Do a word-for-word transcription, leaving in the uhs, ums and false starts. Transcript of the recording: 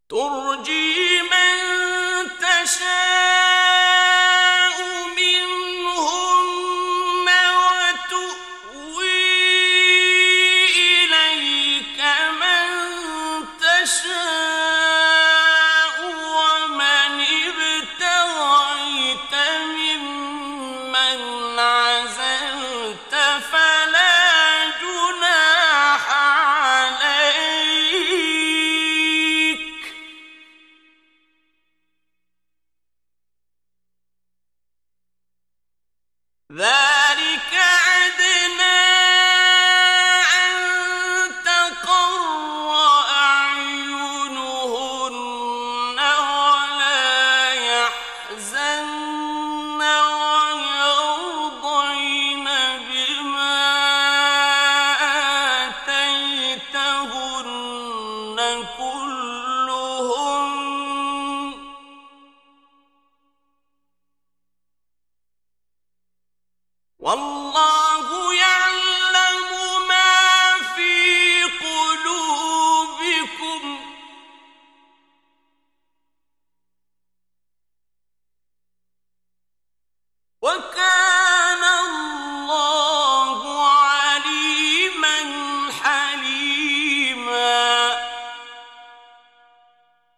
ترجي من تشاء منهن وتؤوي إليك من تشاء ومن ابتغيت ممن عزلت فلا جناح عليك ذلك أدنى أن تقر أعينهن ولا يحزن ويرضين بما آتيتهن كلهن والله